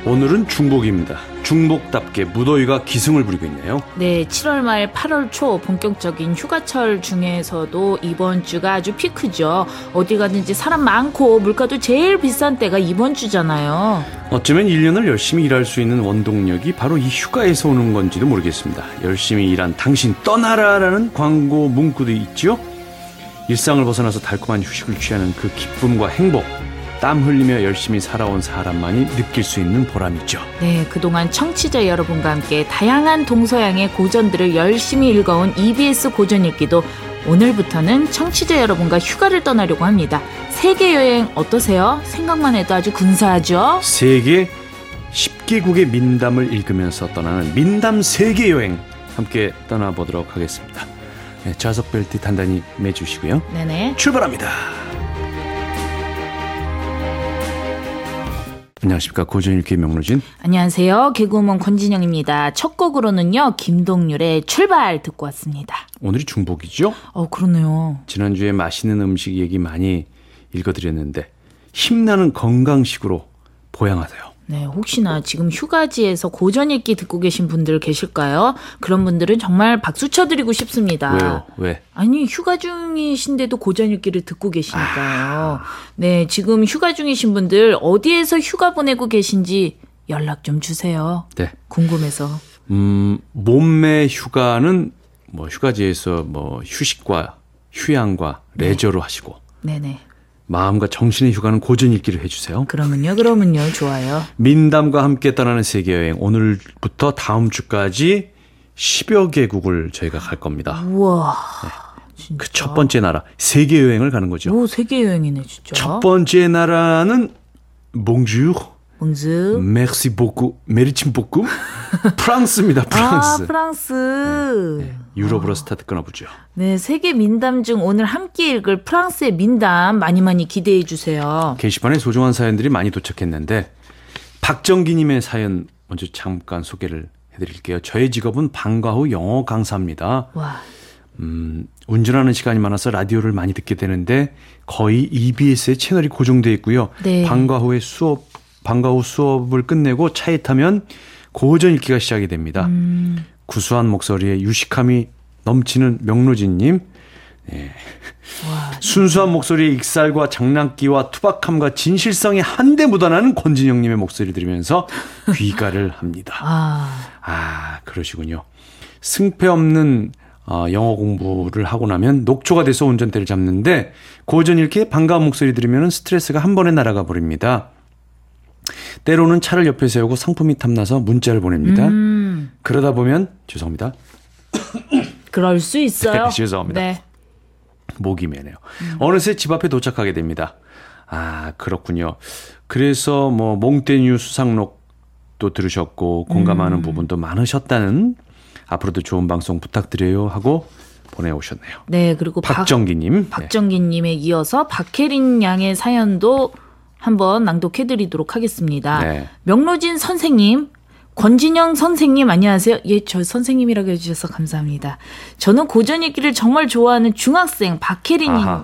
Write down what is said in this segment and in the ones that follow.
오늘은 중복입니다. 중복답게 무더위가 기승을 부리고 있네요. 네, 7월 말 8월 초 본격적인 휴가철 중에서도 이번 주가 아주 피크죠. 어디 가든지 사람 많고 물가도 제일 비싼 때가 이번 주잖아요. 어쩌면 1년을 열심히 일할 수 있는 원동력이 바로 이 휴가에서 오는 건지도 모르겠습니다. 열심히 일한 당신 떠나라라는 광고 문구도 있죠. 일상을 벗어나서 달콤한 휴식을 취하는 그 기쁨과 행복, 땀 흘리며 열심히 살아온 사람만이 느낄 수 있는 보람이죠. 네, 그동안 청취자 여러분과 함께 다양한 동서양의 고전들을 열심히 읽어온 EBS 고전읽기도 오늘부터는 청취자 여러분과 휴가를 떠나려고 합니다. 세계여행 어떠세요? 생각만 해도 아주 근사하죠? 세계 10개국의 민담을 읽으면서 떠나는 민담 세계여행 함께 떠나보도록 하겠습니다. 네, 좌석 벨트 단단히 매주시고요. 네네. 출발합니다. 안녕하십니까, 고전읽기 명로진. 안녕하세요, 개그우먼 권진영입니다. 첫 곡으로는요, 김동률의 출발 듣고 왔습니다. 오늘이 중복이죠? 그러네요. 지난주에 맛있는 음식 얘기 많이 읽어드렸는데 힘나는 건강식으로 보양하세요. 네, 혹시나 지금 휴가지에서 고전읽기 듣고 계신 분들 계실까요? 그런 분들은 정말 박수 쳐드리고 싶습니다. 왜요? 왜? 아니, 휴가 중이신데도 고전읽기를 듣고 계시니까요. 네, 지금 휴가 중이신 분들 어디에서 휴가 보내고 계신지 연락 좀 주세요. 네. 궁금해서. 몸매 휴가는 뭐 휴가지에서 뭐 휴식과 휴양과 레저로 하시고. 네네. 마음과 정신의 휴가는 고전읽기를 해주세요. 그러면요, 좋아요. 민담과 함께 떠나는 세계여행, 오늘부터 다음 주까지 10여 개국을 저희가 갈 겁니다. 우와. 네. 그 첫 번째 나라, 세계여행을 가는 거죠. 오, 세계여행이네, 진짜. 첫 번째 나라는 Bonjour, Merci beaucoup, Merci beaucoup, 프랑스입니다. 프랑스. 아, 프랑스. 네. 유럽으로 스타트 끊어보죠. 네, 세계 민담 중 오늘 함께 읽을 프랑스의 민담 많이 기대해 주세요. 게시판에 소중한 사연들이 많이 도착했는데 박정기님의 사연 먼저 잠깐 소개를 해드릴게요. 저의 직업은 방과 후 영어 강사입니다. 와. 운전하는 시간이 많아서 라디오를 많이 듣게 되는데 거의 EBS의 채널이 고정되어 있고요. 네. 방과 후 수업을 끝내고 차에 타면 고전 읽기가 시작이 됩니다. 구수한 목소리에 유식함이 넘치는 명로진님. 네. 와, 순수한 목소리에 익살과 장난기와 투박함과 진실성이 한데 묻어나는 권진영님의 목소리 들으면서 귀가를 합니다. 그러시군요. 승패 없는 영어 공부를 하고 나면 녹초가 돼서 운전대를 잡는데 고전 읽기에 반가운 목소리 들으면 스트레스가 한 번에 날아가 버립니다. 때로는 차를 옆에 세우고 상품이 탐나서 문자를 보냅니다. 그러다 보면 죄송합니다. 그럴 수 있어요. 네, 죄송합니다. 네. 목이 메네요. 어느새 집 앞에 도착하게 됩니다. 그렇군요. 그래서 뭐 몽테뉴 수상록도 들으셨고 공감하는 부분도 많으셨다는, 앞으로도 좋은 방송 부탁드려요 하고 보내오셨네요. 네, 그리고 박정기님. 박정기님에 이어서 박혜린 양의 사연도 한번 낭독해드리도록 하겠습니다. 네. 명로진 선생님, 권진영 선생님 안녕하세요. 예, 저 선생님이라고 해주셔서 감사합니다. 저는 고전 읽기를 정말 좋아하는 중학생 박혜린입니다.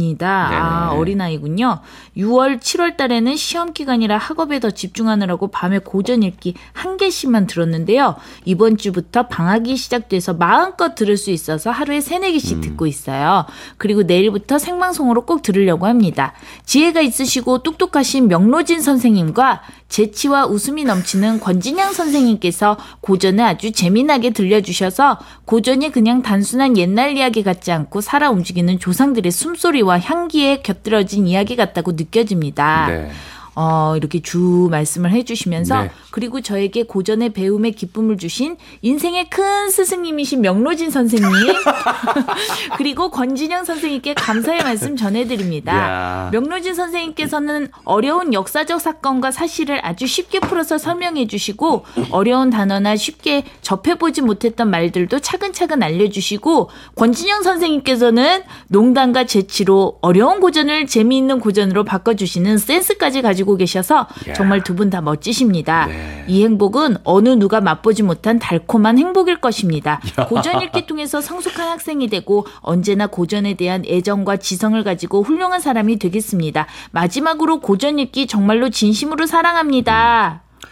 어린아이군요. 6월, 7월 달에는 시험 기간이라 학업에 더 집중하느라고 밤에 고전 읽기 한 개씩만 들었는데요. 이번 주부터 방학이 시작돼서 마음껏 들을 수 있어서 하루에 3-4개씩 듣고 있어요. 그리고 내일부터 생방송으로 꼭 들으려고 합니다. 지혜가 있으시고 똑똑하신 명로진 선생님과 재치와 웃음이 넘치는 권진영 선생님께서 고전을 아주 재미나게 들려주셔서 고전이 그냥 단순한 옛날 이야기 같지 않고 살아 움직이는 조상들의 숨소리와 향기에 곁들여진 이야기 같다고 느껴집니다. 네. 이렇게 주 말씀을 해주시면서 네. 그리고 저에게 고전의 배움에 기쁨을 주신 인생의 큰 스승님이신 명로진 선생님 그리고 권진영 선생님께 감사의 말씀 전해드립니다. 야. 명로진 선생님께서는 어려운 역사적 사건과 사실을 아주 쉽게 풀어서 설명해 주시고 어려운 단어나 쉽게 접해보지 못했던 말들도 차근차근 알려주시고 권진영 선생님께서는 농담과 재치로 어려운 고전을 재미있는 고전으로 바꿔주시는 센스까지 가지고 계셔서 정말 두 분 다 멋지십니다. 네. 이 행복은 어느 누가 맛보지 못한 달콤한 행복일 것입니다. 고전 읽기 통해서 성숙한 학생이 되고 언제나 고전에 대한 애정과 지성을 가지고 훌륭한 사람이 되겠습니다. 마지막으로 고전 읽기 정말로 진심으로 사랑합니다.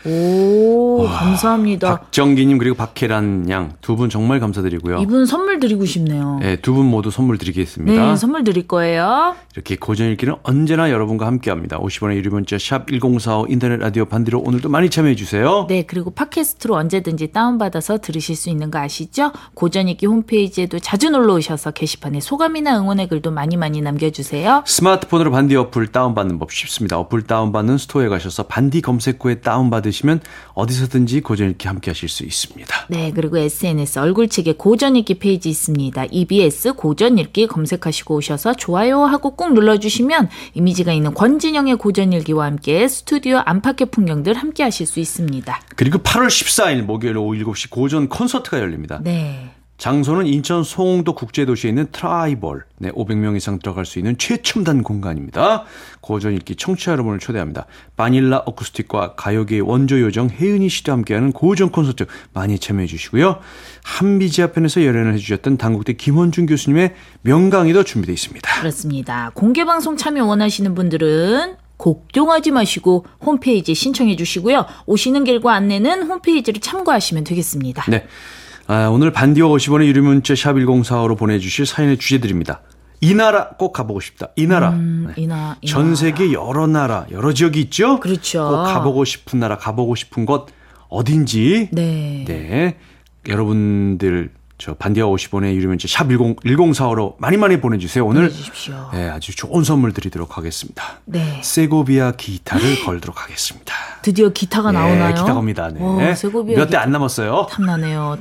오, 감사합니다. 박정기님 그리고 박혜란 양 두 분 정말 감사드리고요. 이분 선물 드리고 싶네요. 네, 두 분 모두 선물 드리겠습니다. 네, 선물 드릴 거예요. 이렇게 고전읽기는 언제나 여러분과 함께합니다. 50원의 유료 문자 샵 1045 인터넷 라디오 반디로 오늘도 많이 참여해 주세요. 네, 그리고 팟캐스트로 언제든지 다운받아서 들으실 수 있는 거 아시죠? 고전읽기 홈페이지에도 자주 놀러 오셔서 게시판에 소감이나 응원의 글도 많이 남겨주세요. 스마트폰으로 반디 어플 다운받는 법 쉽습니다. 어플 다운받는 스토어에 가셔서 반디 검색 후에 다운받으시면 어디서든지 고전읽기 함께 하실 수 있습니다. 네, 그리고 SNS 얼굴책에 고전읽기 페이지 있습니다. EBS 고전읽기 검색하시고 오셔서 좋아요하고 꾹 눌러주시면 이미지가 있는 권진영의 고전읽기와 함께 스튜디오 안팎의 풍경들 함께 하실 수 있습니다. 그리고 8월 14일 목요일 오후 7시 고전 콘서트가 열립니다. 네. 장소는 인천 송도 국제도시에 있는 트라이벌. 네, 500명 이상 들어갈 수 있는 최첨단 공간입니다. 고전읽기 청취자 여러분을 초대합니다. 바닐라 어쿠스틱과 가요계의 원조 요정 혜은이 씨도 함께하는 고전 콘서트 많이 참여해 주시고요. 한비지아 편에서 열연을 해주셨던 단국대 김원준 교수님의 명강의도 준비되어 있습니다. 그렇습니다. 공개방송 참여 원하시는 분들은 걱정하지 마시고 홈페이지에 신청해 주시고요. 오시는 길과 안내는 홈페이지를 참고하시면 되겠습니다. 네. 오늘 반디와 50원의 유료 문자 샵 1045로 보내주실 사연의 주제들입니다. 이 나라 꼭 가보고 싶다. 이 나라. 네. 전 세계 여러 나라, 여러 지역이 있죠? 그렇죠. 꼭 가보고 싶은 나라, 가보고 싶은 곳 어딘지. 네. 네. 여러분들 저 반디와 50원의 유료 문자 샵 1045로 많이 보내주세요. 오늘 보내주십시오. 네, 아주 좋은 선물 드리도록 하겠습니다. 네. 세고비아 기타를 걸도록 하겠습니다. 드디어 기타가 나오나요? 기타가 옵니다. 네. 몇 대 안 남았어요. 탐나네요.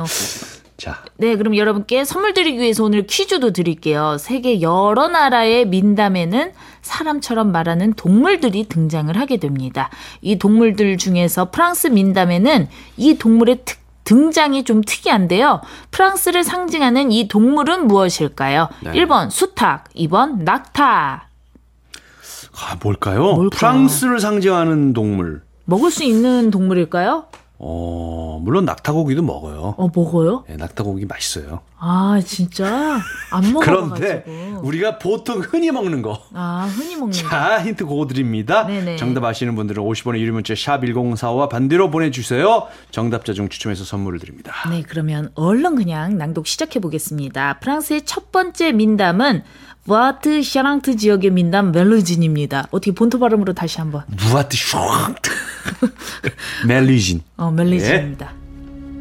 자. 네, 그럼 여러분께 선물 드리기 위해서 오늘 퀴즈도 드릴게요. 세계 여러 나라의 민담에는 사람처럼 말하는 동물들이 등장을 하게 됩니다. 이 동물들 중에서 프랑스 민담에는 이 동물의 등장이 좀 특이한데요. 프랑스를 상징하는 이 동물은 무엇일까요? 네. 1번 수탉, 2번 낙타. 뭘까요? 프랑스를 상징하는 동물. 먹을 수 있는 동물일까요? 물론 낙타고기도 먹어요. 먹어요? 네, 낙타고기 맛있어요. 아, 진짜? 안 먹어가지고. 그런데 우리가 보통 흔히 먹는 거. 흔히 먹는 거. 자, 힌트 그거 드립니다. 네네. 정답 아시는 분들은 50원의 유료 문자 샵 1045와 반대로 보내주세요. 정답자 중 추첨해서 선물을 드립니다. 네, 그러면 얼른 그냥 낭독 시작해 보겠습니다. 프랑스의 첫 번째 민담은 무아트 샤랑트 지역의 민담 멜루진입니다. 어떻게 본토 발음으로 다시 한번. 무아트 샤랑트. 멜루진. 멜루진입니다. 네.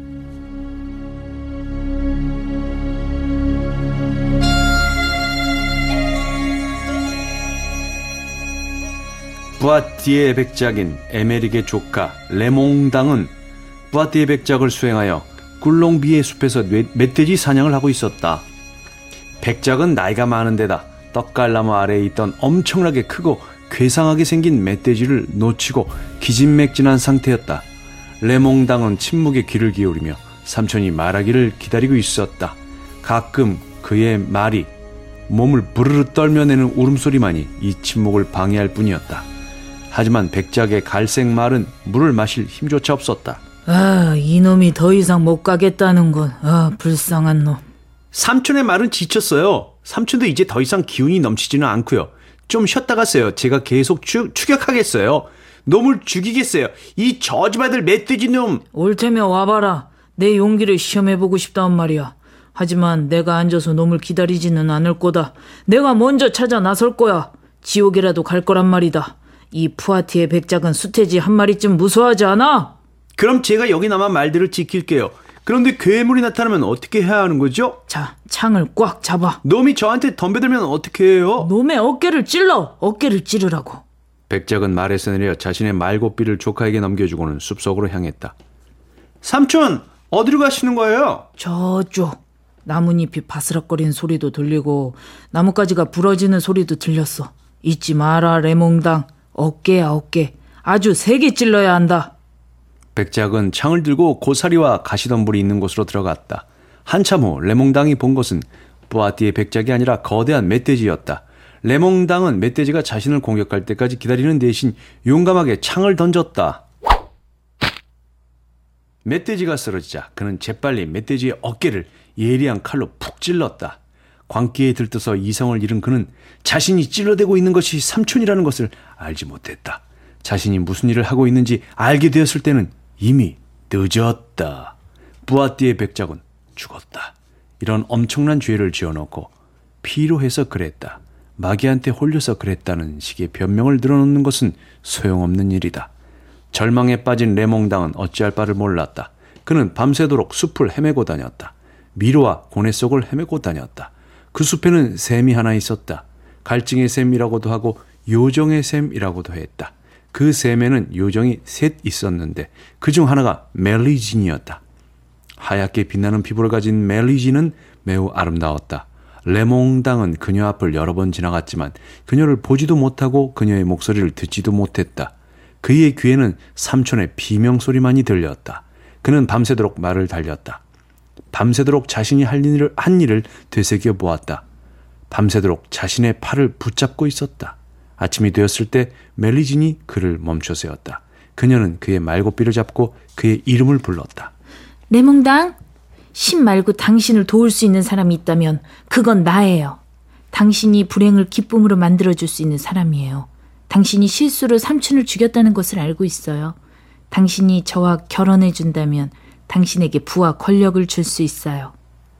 부아티의 백작인 에메릭의 조카 레몽당은 부아티의 백작을 수행하여 꿀롱비의 숲에서 멧돼지 사냥을 하고 있었다. 백작은 나이가 많은 데다 떡갈나무 아래에 있던 엄청나게 크고 괴상하게 생긴 멧돼지를 놓치고 기진맥진한 상태였다. 레몽당은 침묵에 귀를 기울이며 삼촌이 말하기를 기다리고 있었다. 가끔 그의 말이 몸을 부르르 떨며내는 울음소리만이 이 침묵을 방해할 뿐이었다. 하지만 백작의 갈색 말은 물을 마실 힘조차 없었다. 이놈이 더 이상 못 가겠다는군. 불쌍한 놈. 삼촌의 말은 지쳤어요. 삼촌도 이제 더 이상 기운이 넘치지는 않고요. 좀 쉬었다 가세요. 제가 계속 추격하겠어요. 놈을 죽이겠어요. 이 저주받을 멧돼지 놈. 올 테면 와봐라. 내 용기를 시험해보고 싶단 말이야. 하지만 내가 앉아서 놈을 기다리지는 않을 거다. 내가 먼저 찾아 나설 거야. 지옥이라도 갈 거란 말이다. 이 푸아티의 백작은 수태지 한 마리쯤 무서워하지 않아? 그럼 제가 여기나마 말들을 지킬게요. 그런데 괴물이 나타나면 어떻게 해야 하는 거죠? 자, 창을 꽉 잡아. 놈이 저한테 덤벼들면 어떻게 해요? 놈의 어깨를 찔러. 어깨를 찌르라고. 백작은 말에서 내려 자신의 말고삐를 조카에게 넘겨주고는 숲속으로 향했다. 삼촌, 어디로 가시는 거예요? 저쪽. 나뭇잎이 바스락거리는 소리도 들리고 나뭇가지가 부러지는 소리도 들렸어. 잊지 마라, 레몽당. 어깨야, 어깨. 아주 세게 찔러야 한다. 백작은 창을 들고 고사리와 가시덤불이 있는 곳으로 들어갔다. 한참 후 레몽당이 본 것은 부아티의 백작이 아니라 거대한 멧돼지였다. 레몽당은 멧돼지가 자신을 공격할 때까지 기다리는 대신 용감하게 창을 던졌다. 멧돼지가 쓰러지자 그는 재빨리 멧돼지의 어깨를 예리한 칼로 푹 찔렀다. 광기에 들떠서 이성을 잃은 그는 자신이 찔러대고 있는 것이 삼촌이라는 것을 알지 못했다. 자신이 무슨 일을 하고 있는지 알게 되었을 때는 이미 늦었다. 부아띠의 백작은 죽었다. 이런 엄청난 죄를 지어놓고 피로해서 그랬다. 마귀한테 홀려서 그랬다는 식의 변명을 늘어놓는 것은 소용없는 일이다. 절망에 빠진 레몽당은 어찌할 바를 몰랐다. 그는 밤새도록 숲을 헤매고 다녔다. 미로와 고뇌 속을 헤매고 다녔다. 그 숲에는 샘이 하나 있었다. 갈증의 샘이라고도 하고 요정의 샘이라고도 했다. 그 샘에는 요정이 셋 있었는데 그중 하나가 멜리진이었다. 하얗게 빛나는 피부를 가진 멜리진은 매우 아름다웠다. 레몽당은 그녀 앞을 여러 번 지나갔지만 그녀를 보지도 못하고 그녀의 목소리를 듣지도 못했다. 그의 귀에는 삼촌의 비명소리만이 들렸다. 그는 밤새도록 말을 달렸다. 밤새도록 자신이 한 일을 되새겨 보았다. 밤새도록 자신의 팔을 붙잡고 있었다. 아침이 되었을 때 멜리진이 그를 멈춰 세웠다. 그녀는 그의 말고삐를 잡고 그의 이름을 불렀다. 레몽당, 신 말고 당신을 도울 수 있는 사람이 있다면 그건 나예요. 당신이 불행을 기쁨으로 만들어줄 수 있는 사람이에요. 당신이 실수로 삼촌을 죽였다는 것을 알고 있어요. 당신이 저와 결혼해준다면 당신에게 부와 권력을 줄 수 있어요.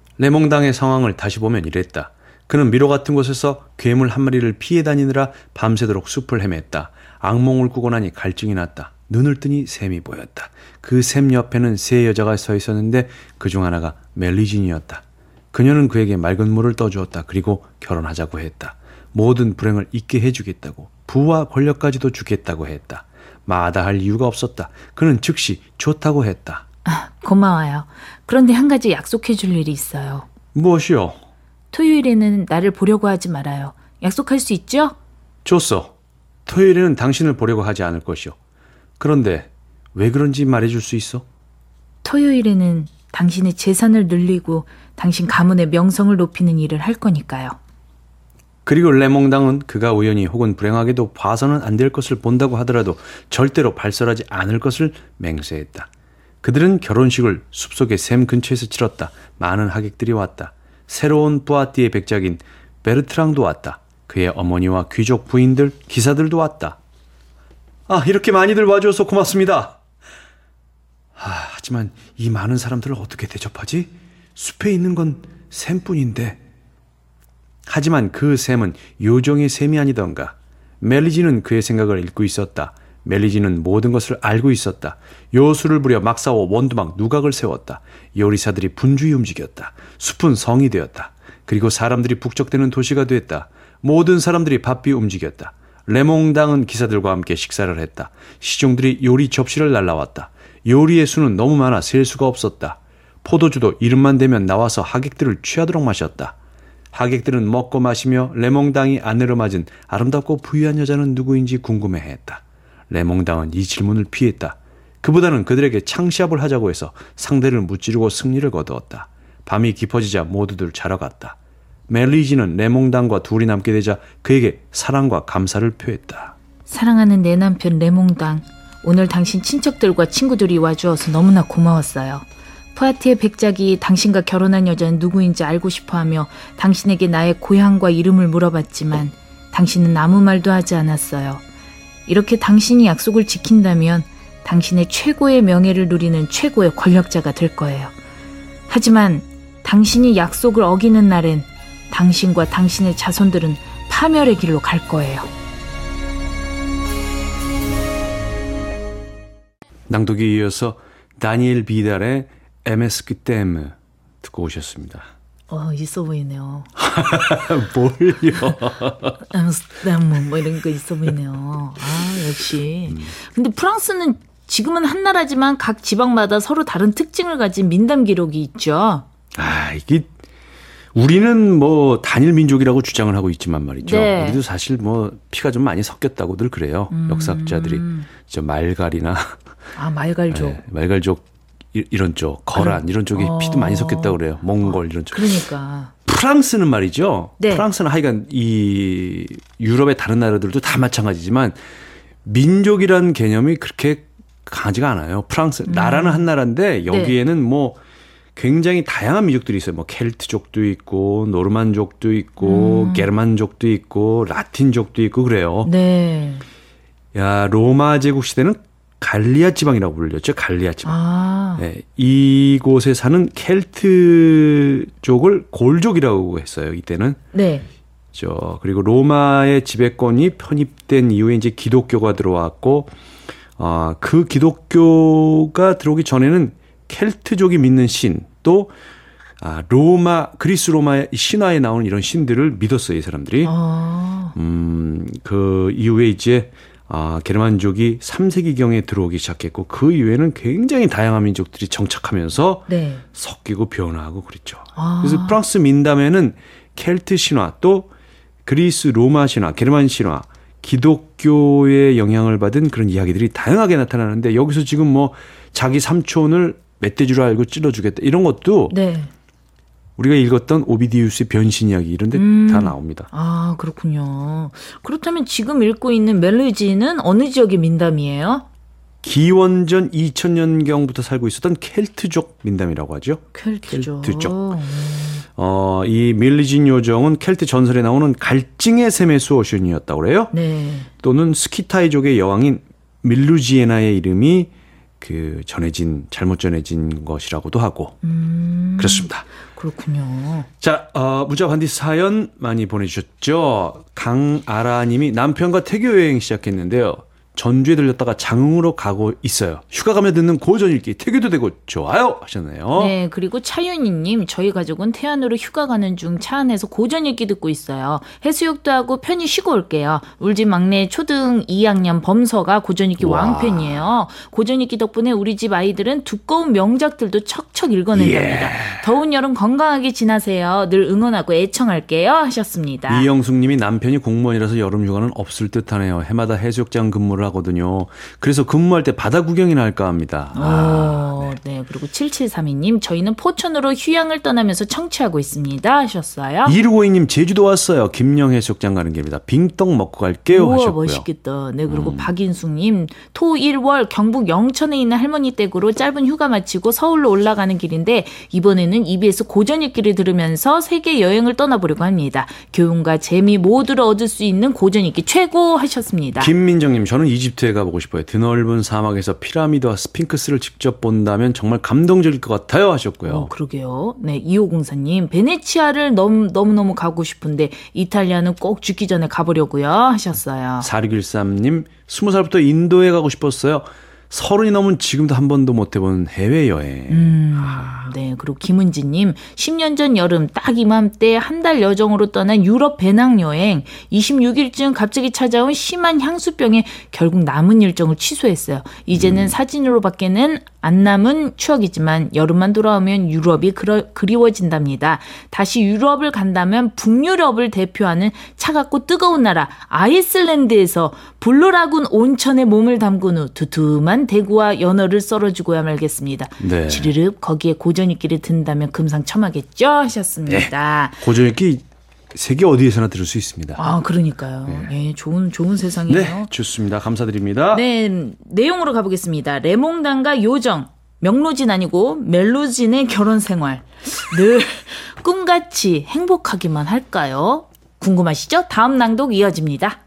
레몽당의 상황을 다시 보면 이랬다. 그는 미로 같은 곳에서 괴물 한 마리를 피해 다니느라 밤새도록 숲을 헤맸다. 악몽을 꾸고 나니 갈증이 났다. 눈을 뜨니 샘이 보였다. 그 샘 옆에는 세 여자가 서 있었는데 그중 하나가 멜리진이었다. 그녀는 그에게 맑은 물을 떠주었다. 그리고 결혼하자고 했다. 모든 불행을 잊게 해주겠다고, 부와 권력까지도 주겠다고 했다. 마다할 이유가 없었다. 그는 즉시 좋다고 했다. 고마워요. 그런데 한 가지 약속해 줄 일이 있어요. 무엇이요? 토요일에는 나를 보려고 하지 말아요. 약속할 수 있죠? 좋소. 토요일에는 당신을 보려고 하지 않을 것이요. 그런데 왜 그런지 말해줄 수 있어? 토요일에는 당신의 재산을 늘리고 당신 가문의 명성을 높이는 일을 할 거니까요. 그리고 레몽당은 그가 우연히 혹은 불행하게도 봐서는 안 될 것을 본다고 하더라도 절대로 발설하지 않을 것을 맹세했다. 그들은 결혼식을 숲속의 샘 근처에서 치렀다. 많은 하객들이 왔다. 새로운 부아띠의 백작인 베르트랑도 왔다. 그의 어머니와 귀족 부인들, 기사들도 왔다. 이렇게 많이들 와줘서 고맙습니다. 하지만 이 많은 사람들을 어떻게 대접하지? 숲에 있는 건 샘뿐인데. 하지만 그 샘은 요정의 샘이 아니던가. 멜리진은 그의 생각을 읽고 있었다. 멜리진은 모든 것을 알고 있었다. 요술을 부려 막 싸워 원두막 누각을 세웠다. 요리사들이 분주히 움직였다. 숲은 성이 되었다. 그리고 사람들이 북적대는 도시가 됐다. 모든 사람들이 바삐 움직였다. 레몽당은 기사들과 함께 식사를 했다. 시종들이 요리 접시를 날라왔다. 요리의 수는 너무 많아 셀 수가 없었다. 포도주도 이름만 되면 나와서 하객들을 취하도록 마셨다. 하객들은 먹고 마시며 레몽당이 아내로 맞은 아름답고 부유한 여자는 누구인지 궁금해했다. 레몽당은 이 질문을 피했다. 그보다는 그들에게 창시합을 하자고 해서 상대를 무찌르고 승리를 거두었다. 밤이 깊어지자 모두들 자러 갔다. 멜리진은 레몽당과 둘이 남게 되자 그에게 사랑과 감사를 표했다. 사랑하는 내 남편 레몽당, 오늘 당신 친척들과 친구들이 와주어서 너무나 고마웠어요. 푸아티의 백작이 당신과 결혼한 여자는 누구인지 알고 싶어하며 당신에게 나의 고향과 이름을 물어봤지만 당신은 아무 말도 하지 않았어요. 이렇게 당신이 약속을 지킨다면 당신의 최고의 명예를 누리는 최고의 권력자가 될 거예요. 하지만 당신이 약속을 어기는 날엔 당신과 당신의 자손들은 파멸의 길로 갈 거예요. 낭독에 이어서 다니엘 비달의 MS 댐 듣고 오셨습니다. 있어 보이네요. 뭘요? 암스테르담 뭐 이런 거 있어 보이네요. 역시. 근데 프랑스는 지금은 한 나라지만 각 지방마다 서로 다른 특징을 가진 민담 기록이 있죠. 이게 우리는 뭐 단일 민족이라고 주장을 하고 있지만 말이죠. 네. 우리도 사실 뭐 피가 좀 많이 섞였다고들 그래요. 역사학자들이 저 말갈이나 말갈족, 네, 말갈족 이런 쪽, 거란 이런 쪽에 피도 많이 섞였다고 그래요. 몽골 이런 쪽. 그러니까. 프랑스는 말이죠. 네. 프랑스는 하여간 이 유럽의 다른 나라들도 다 마찬가지지만 민족이란 개념이 그렇게 강하지가 않아요. 프랑스 나라는 한 나라인데 여기에는 뭐 굉장히 다양한 민족들이 있어요. 뭐 켈트족도 있고 노르만족도 있고 게르만족도 있고 라틴족도 있고 그래요. 네. 로마 제국 시대는 갈리아 지방이라고 불렸죠. 갈리아 지방. 네, 이곳에 사는 켈트족을 골족이라고 했어요. 이때는. 네. 그리고 로마의 지배권이 편입된 이후에 이제 기독교가 들어왔고, 그 기독교가 들어오기 전에는 켈트족이 믿는 신, 또 그리스 로마의 신화에 나오는 이런 신들을 믿었어요, 이 사람들이. 그 이후에 이제 게르만족이 3세기경에 들어오기 시작했고, 그 이후에는 굉장히 다양한 민족들이 정착하면서 네. 섞이고 변화하고 그랬죠. 그래서 프랑스 민담에는 켈트 신화, 또 그리스 로마 신화, 게르만 신화, 기독교의 영향을 받은 그런 이야기들이 다양하게 나타나는데, 여기서 지금 뭐 자기 삼촌을 멧돼지로 알고 찔러주겠다 이런 것도 네. 우리가 읽었던 오비디우스의 변신 이야기 이런 데 다 나옵니다. 그렇군요. 그렇다면 지금 읽고 있는 멜리지는 어느 지역의 민담이에요? 기원전 2000년경부터 살고 있었던 켈트족 민담이라고 하죠. 켈트족. 이 밀리진 요정은 켈트 전설에 나오는 갈증의 샘의 수호신이었다고 그래요. 네. 또는 스키타이족의 여왕인 밀루지에나의 이름이 잘못 전해진 것이라고도 하고. 그렇습니다. 그렇군요. 자, 문자 반디 사연 많이 보내주셨죠. 강아라 님이 남편과 태교 여행 시작했는데요. 전주에 들렸다가 장흥으로 가고 있어요. 휴가 가며 듣는 고전 읽기 태교도 되고 좋아요 하셨네요. 네, 그리고 차윤희님, 저희 가족은 태안으로 휴가 가는 중 차 안에서 고전 읽기 듣고 있어요. 해수욕도 하고 편히 쉬고 올게요. 울진 막내 초등 2학년 범서가 고전 읽기 왕팬이에요. 고전 읽기 덕분에 우리 집 아이들은 두꺼운 명작들도 척척 읽어낸답니다. 더운 여름 건강하게 지나세요. 늘 응원하고 애청할게요 하셨습니다. 이영숙님이 남편이 공무원이라서 여름 휴가는 없을 듯하네요. 해마다 해수욕장 근무를 하거든요. 그래서 근무할 때 바다 구경이나 할까 합니다. 네. 그리고 7732님, 저희는 포천으로 휴양을 떠나면서 청취하고 있습니다 하셨어요. 2652님, 제주도 왔어요. 김영 해수욕장 가는 길입니다. 빙떡 먹고 갈게요. 우와, 하셨고요. 멋있겠다. 네, 그리고 박인숙님, 토 1월 경북 영천에 있는 할머니 댁으로 짧은 휴가 마치고 서울로 올라가는 길인데 이번에는 EBS 고전 읽기를 들으면서 세계 여행을 떠나보려고 합니다. 교훈과 재미 모두를 얻을 수 있는 고전 읽기 최고 하셨습니다. 김민정님, 저는 이집트에 가보고 싶어요. 드넓은 사막에서 피라미드와 스핑크스를 직접 본다면 정말 감동적일 것 같아요 하셨고요. 그러게요. 네, 2504님, 베네치아를 너무너무 가고 싶은데 이탈리아는 꼭 죽기 전에 가보려고요 하셨어요. 4613님, 20살부터 인도에 가고 싶었어요. 30이 넘은 지금도 한 번도 못 해본 해외여행. 네, 그리고 김은지님, 10년 전 여름 딱 이맘때 한 달 여정으로 떠난 유럽 배낭여행 26일쯤 갑자기 찾아온 심한 향수병에 결국 남은 일정을 취소했어요. 이제는 사진으로밖에는 안 남은 추억이지만 여름만 돌아오면 유럽이 그리워진답니다. 다시 유럽을 간다면 북유럽을 대표하는 차갑고 뜨거운 나라 아이슬란드에서 블루라군 온천에 몸을 담근 후 두툼한 대구와 연어를 썰어주고야 말겠습니다. 네. 지르륵 거기에 고전 읽기를 듣는다면 금상첨화겠죠 하셨습니다. 네. 고전 읽기 세계 어디에서나 들을 수 있습니다. 그러니까요. 네, 좋은 세상이에요. 네, 좋습니다. 감사드립니다. 네, 내용으로 가보겠습니다. 레몽단과 요정, 명로진 아니고 멜로진의 결혼 생활. 늘 꿈같이 행복하기만 할까요? 궁금하시죠? 다음 낭독 이어집니다.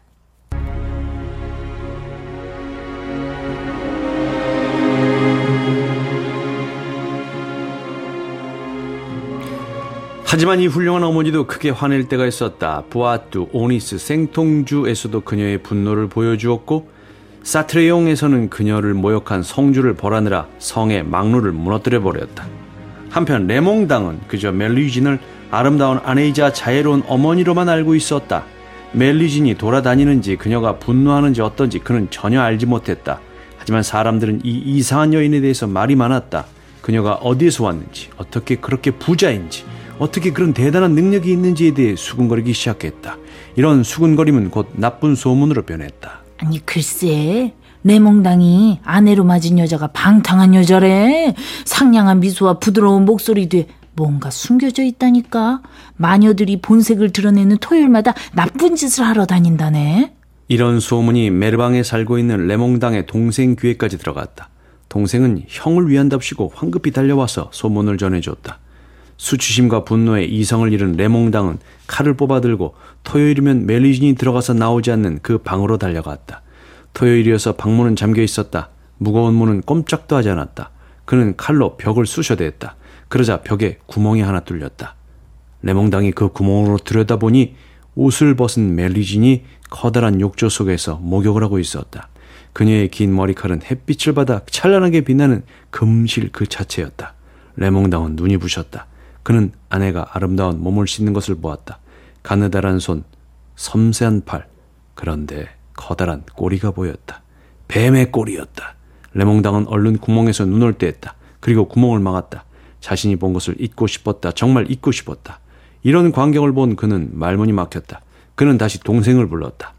하지만 이 훌륭한 어머니도 크게 화낼 때가 있었다. 부아뚜, 오니스, 생통주에서도 그녀의 분노를 보여주었고 사트레용에서는 그녀를 모욕한 성주를 벌하느라 성의 망루를 무너뜨려버렸다. 한편 레몽당은 그저 멜리진을 아름다운 아내이자 자애로운 어머니로만 알고 있었다. 멜리진이 돌아다니는지 그녀가 분노하는지 어떤지 그는 전혀 알지 못했다. 하지만 사람들은 이 이상한 여인에 대해서 말이 많았다. 그녀가 어디에서 왔는지, 어떻게 그렇게 부자인지, 어떻게 그런 대단한 능력이 있는지에 대해 수군거리기 시작했다. 이런 수군거림은 곧 나쁜 소문으로 변했다. 아니 글쎄, 레몽당이 아내로 맞은 여자가 방탕한 여자래. 상냥한 미소와 부드러운 목소리 뒤에 뭔가 숨겨져 있다니까. 마녀들이 본색을 드러내는 토요일마다 나쁜 짓을 하러 다닌다네. 이런 소문이 메르방에 살고 있는 레몽당의 동생 귀에까지 들어갔다. 동생은 형을 위한답시고 황급히 달려와서 소문을 전해줬다. 수치심과 분노에 이성을 잃은 레몽당은 칼을 뽑아들고 토요일이면 멜리진이 들어가서 나오지 않는 그 방으로 달려갔다. 토요일이어서 방문은 잠겨 있었다. 무거운 문은 꼼짝도 하지 않았다. 그는 칼로 벽을 쑤셔댔다. 그러자 벽에 구멍이 하나 뚫렸다. 레몽당이 그 구멍으로 들여다보니 옷을 벗은 멜리진이 커다란 욕조 속에서 목욕을 하고 있었다. 그녀의 긴 머리칼은 햇빛을 받아 찬란하게 빛나는 금실 그 자체였다. 레몽당은 눈이 부셨다. 그는 아내가 아름다운 몸을 씻는 것을 보았다. 가느다란 손, 섬세한 팔, 그런데 커다란 꼬리가 보였다. 뱀의 꼬리였다. 레몽당은 얼른 구멍에서 눈을 떼었다. 그리고 구멍을 막았다. 자신이 본 것을 잊고 싶었다. 정말 잊고 싶었다. 이런 광경을 본 그는 말문이 막혔다. 그는 다시 동생을 불렀다.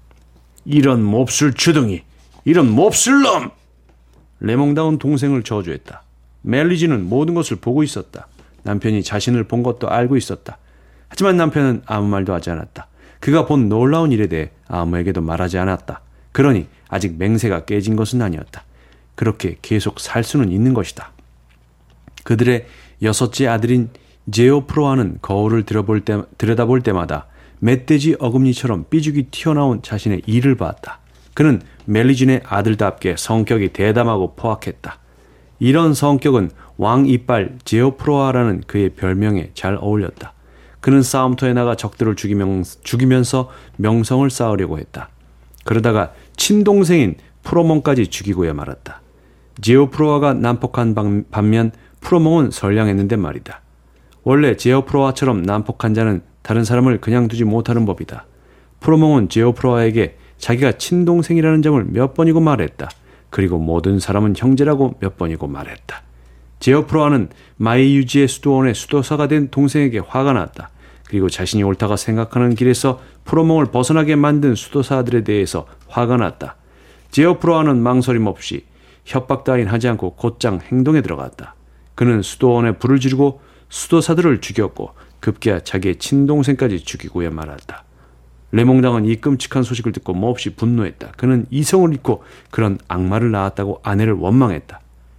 이런 몹쓸 주둥이, 이런 몹쓸 놈! 레몽당은 동생을 저주했다. 멜리지는 모든 것을 보고 있었다. 남편이 자신을 본 것도 알고 있었다. 하지만 남편은 아무 말도 하지 않았다. 그가 본 놀라운 일에 대해 아무에게도 말하지 않았다. 그러니 아직 맹세가 깨진 것은 아니었다. 그렇게 계속 살 수는 있는 것이다. 그들의 여섯째 아들인 제오프로아는 거울을 들여다볼 때마다 멧돼지 어금니처럼 삐죽이 튀어나온 자신의 이를 봤다. 그는 멜리진의 아들답게 성격이 대담하고 포악했다. 이런 성격은 왕 이빨 제오프로아라는 그의 별명에 잘 어울렸다. 그는 싸움터에 나가 적들을 죽이면서 명성을 쌓으려고 했다. 그러다가 친동생인 프로몽까지 죽이고야 말았다. 제오프로아가 난폭한 반면 프로몽은 선량했는데 말이다. 원래 제오프로아처럼 난폭한 자는 다른 사람을 그냥 두지 못하는 법이다. 프로몽은 제오프로아에게 자기가 친동생이라는 점을 몇 번이고 말했다. 그리고 모든 사람은 형제라고 몇 번이고 말했다. 제오프로아는 마이유지의 수도원의 수도사가 된 동생에게 화가 났다. 그리고 자신이 옳다고 생각하는 길에서 프로몽을 벗어나게 만든 수도사들에 대해서 화가 났다. 제오프로아는 망설임 없이 협박 따윈 하지 않고 곧장 행동에 들어갔다. 그는 수도원에 불을 지르고 수도사들을 죽였고 급기야 자기의 친동생까지 죽이고야 말았다. 레몽당은 이 끔찍한 소식을 듣고 몹시 분노했다. 그는 이성을 잃고 그런 악마를 낳았다고 아내를 원망했다.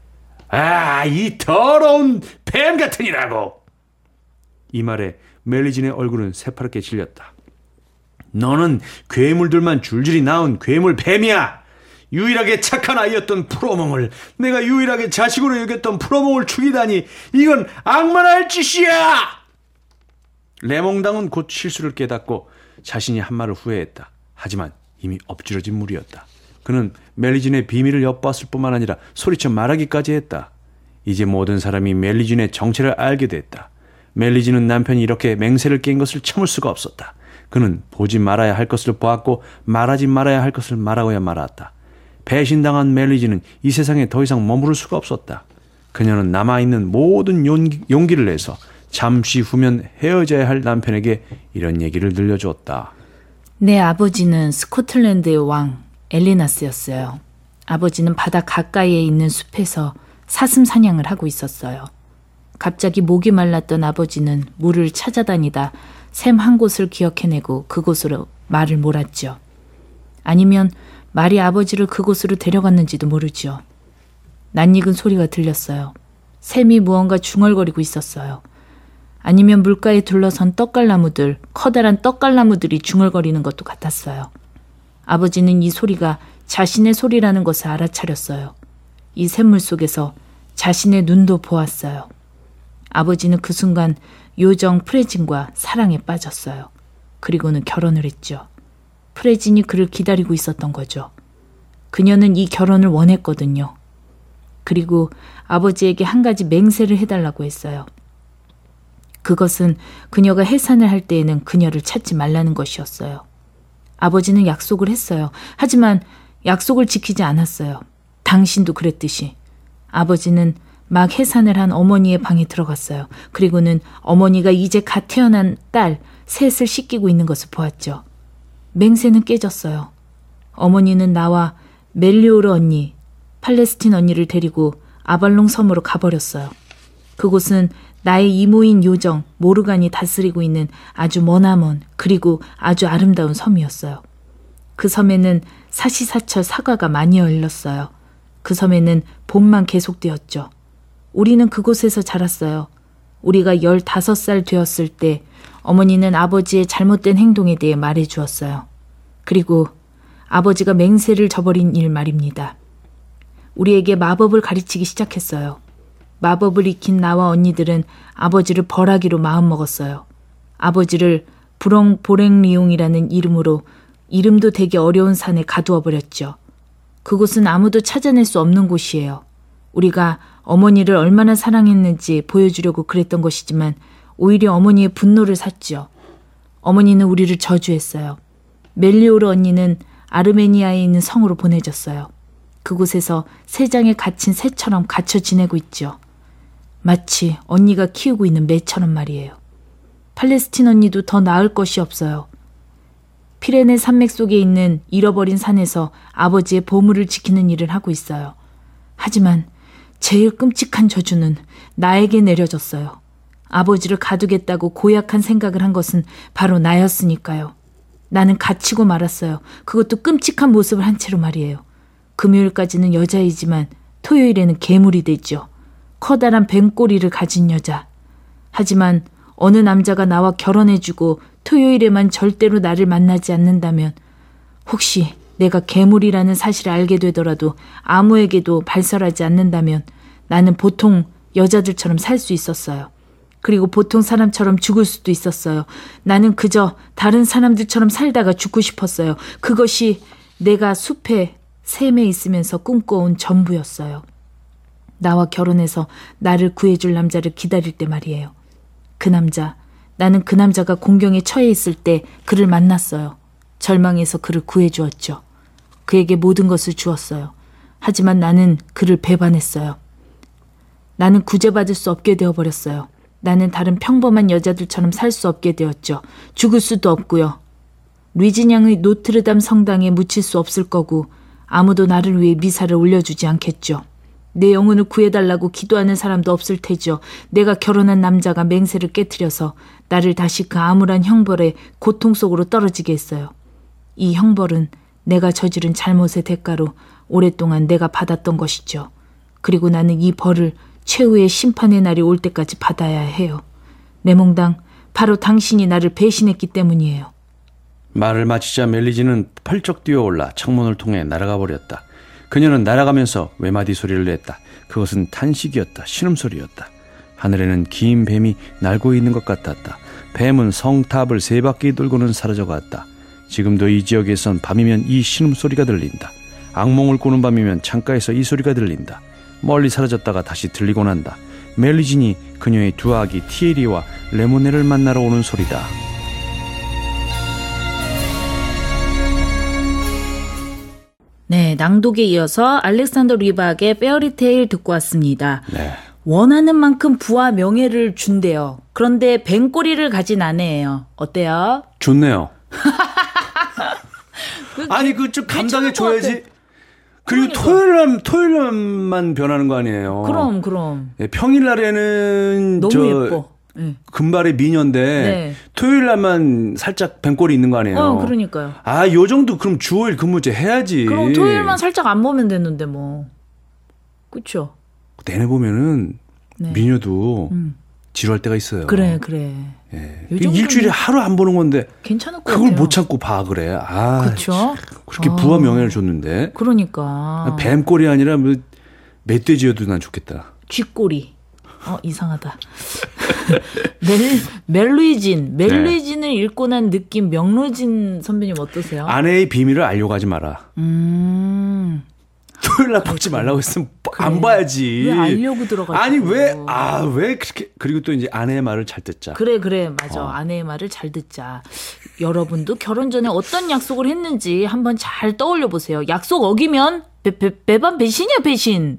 아, 이 더러운 뱀 같으니라고! 이 말에 멜리진의 얼굴은 새파랗게 질렸다. 너는 괴물들만 줄줄이 낳은 괴물 뱀이야! 유일하게 착한 아이였던 프로몽을, 내가 유일하게 자식으로 여겼던 프로몽을 죽이다니, 이건 악마나 할 짓이야! 레몽당은 곧 실수를 깨닫고 자신이 한 말을 후회했다. 하지만 이미 엎질러진 물이었다. 그는 멜리진의 비밀을 엿보았을 뿐만 아니라 소리쳐 말하기까지 했다. 이제 모든 사람이 멜리진의 정체를 알게 됐다. 멜리진은 남편이 이렇게 맹세를 깬 것을 참을 수가 없었다. 그는 보지 말아야 할 것을 보았고 말하지 말아야 할 것을 말하고야 말았다. 배신당한 멜리진은 이 세상에 더 이상 머무를 수가 없었다. 그녀는 남아있는 모든 용기를 내서 잠시 후면 헤어져야 할 남편에게 이런 얘기를 들려주었다. 내 아버지는 스코틀랜드의 왕 엘리나스였어요. 아버지는 바다 가까이에 있는 숲에서 사슴 사냥을 하고 있었어요. 갑자기 목이 말랐던 아버지는 물을 찾아다니다 샘 한 곳을 기억해내고 그곳으로 말을 몰았죠. 아니면 말이 아버지를 그곳으로 데려갔는지도 모르죠. 낯익은 소리가 들렸어요. 샘이 무언가 중얼거리고 있었어요. 아니면 물가에 둘러선 떡갈나무들, 커다란 떡갈나무들이 중얼거리는 것도 같았어요. 아버지는 이 소리가 자신의 소리라는 것을 알아차렸어요. 이 샘물 속에서 자신의 눈도 보았어요. 아버지는 그 순간 요정 프레진과 사랑에 빠졌어요. 그리고는 결혼을 했죠. 프레진이 그를 기다리고 있었던 거죠. 그녀는 이 결혼을 원했거든요. 그리고 아버지에게 한 가지 맹세를 해달라고 했어요. 그것은 그녀가 해산을 할 때에는 그녀를 찾지 말라는 것이었어요. 아버지는 약속을 했어요. 하지만 약속을 지키지 않았어요. 당신도 그랬듯이. 아버지는 막 해산을 한 어머니의 방에 들어갔어요. 그리고는 어머니가 이제 갓 태어난 딸 셋을 씻기고 있는 것을 보았죠. 맹세는 깨졌어요. 어머니는 나와 멜리오르 언니, 팔레스틴 언니를 데리고 아발롱 섬으로 가버렸어요. 그곳은 나의 이모인 요정 모르간이 다스리고 있는 아주 머나먼 그리고 아주 아름다운 섬이었어요. 그 섬에는 사시사철 사과가 많이 열렸어요. 그 섬에는 봄만 계속되었죠. 우리는 그곳에서 자랐어요. 우리가 15살 되었을 때 어머니는 아버지의 잘못된 행동에 대해 말해주었어요. 그리고 아버지가 맹세를 저버린 일 말입니다. 우리에게 마법을 가르치기 시작했어요. 마법을 익힌 나와 언니들은 아버지를 벌하기로 마음먹었어요. 아버지를 보랭리옹이라는 이름으로 이름도 되게 어려운 산에 가두어 버렸죠. 그곳은 아무도 찾아낼 수 없는 곳이에요. 우리가 어머니를 얼마나 사랑했는지 보여주려고 그랬던 것이지만 오히려 어머니의 분노를 샀죠. 어머니는 우리를 저주했어요. 멜리오르 언니는 아르메니아에 있는 성으로 보내졌어요. 그곳에서 새장에 갇힌 새처럼 갇혀 지내고 있죠. 마치 언니가 키우고 있는 매처럼 말이에요. 팔레스틴 언니도 더 나을 것이 없어요. 피레네 산맥 속에 있는 잃어버린 산에서 아버지의 보물을 지키는 일을 하고 있어요. 하지만 제일 끔찍한 저주는 나에게 내려졌어요. 아버지를 가두겠다고 고약한 생각을 한 것은 바로 나였으니까요. 나는 갇히고 말았어요. 그것도 끔찍한 모습을 한 채로 말이에요. 금요일까지는 여자이지만 토요일에는 괴물이 되죠. 커다란 뱀꼬리를 가진 여자. 하지만 어느 남자가 나와 결혼해주고 토요일에만 절대로 나를 만나지 않는다면 혹시 내가 괴물이라는 사실을 알게 되더라도 아무에게도 발설하지 않는다면 나는 보통 여자들처럼 살 수 있었어요. 그리고 보통 사람처럼 죽을 수도 있었어요. 나는 그저 다른 사람들처럼 살다가 죽고 싶었어요. 그것이 내가 숲에 샘에 있으면서 꿈꿔온 전부였어요. 나와 결혼해서 나를 구해줄 남자를 기다릴 때 말이에요. 그 남자, 나는 그 남자가 공경에 처해 있을 때 그를 만났어요. 절망해서 그를 구해주었죠. 그에게 모든 것을 주었어요. 하지만 나는 그를 배반했어요. 나는 구제받을 수 없게 되어버렸어요. 나는 다른 평범한 여자들처럼 살 수 없게 되었죠. 죽을 수도 없고요. 루이지냥의 노트르담 성당에 묻힐 수 없을 거고 아무도 나를 위해 미사를 올려주지 않겠죠. 내 영혼을 구해달라고 기도하는 사람도 없을 테죠. 내가 결혼한 남자가 맹세를 깨트려서 나를 다시 그 암울한 형벌의 고통 속으로 떨어지게 했어요. 이 형벌은 내가 저지른 잘못의 대가로 오랫동안 내가 받았던 것이죠. 그리고 나는 이 벌을 최후의 심판의 날이 올 때까지 받아야 해요. 레몽당, 바로 당신이 나를 배신했기 때문이에요. 말을 마치자 멜리지는 펄쩍 뛰어올라 창문을 통해 날아가 버렸다. 그녀는 날아가면서 외마디 소리를 냈다. 그것은 탄식이었다. 신음소리였다. 하늘에는 긴 뱀이 날고 있는 것 같았다. 뱀은 성탑을 3바퀴 돌고는 사라져갔다. 지금도 이 지역에선 밤이면 이 신음소리가 들린다. 악몽을 꾸는 밤이면 창가에서 이 소리가 들린다. 멀리 사라졌다가 다시 들리곤 한다. 멜리진이 그녀의 두 아기 티에리와 레모네를 만나러 오는 소리다. 네, 낭독에 이어서 알렉산더 리박의 페어리테일 듣고 왔습니다. 네. 원하는 만큼 부와 명예를 준대요. 그런데 뱀꼬리를 가진 아내예요. 어때요? 좋네요. 아니 그 좀 감당해 줘야지. 그리고 그러니까. 토요일만 변하는 거 아니에요. 그럼. 네, 평일날에는 너무 예뻐. 네. 금발의 미녀인데 네. 토요일날만 살짝 뱀꼬리 있는 거 아니에요. 그러니까요. 아, 요 정도 그럼 주 5일 근무제 해야지. 그럼 토요일만 살짝 안 보면 되는데 뭐. 그렇죠. 내내 보면은 네. 미녀도 지루할 때가 있어요. 그래. 예. 일주일에 하루 안 보는 건데 괜찮을 것 그걸 같아요. 못 참고 봐 그래. 아, 그렇죠. 그렇게 부와 명예를 줬는데. 그러니까. 뱀꼬리 아니라 뭐 멧돼지여도 난 좋겠다. 쥐꼬리. 이상하다. 멜루이진을 읽고 난 느낌. 명루진 선배님 어떠세요? 아내의 비밀을 알려고 하지 마라. 토요일날 보지 말라고 했으면 그래. 안 봐야지. 왜 알려고 들어가지? 아니 왜 그렇게. 그리고 또 이제 아내의 말을 잘 듣자. 그래 맞아. 아내의 말을 잘 듣자. 여러분도 결혼 전에 어떤 약속을 했는지 한번 잘 떠올려 보세요. 약속 어기면 배반 배신이야 배신.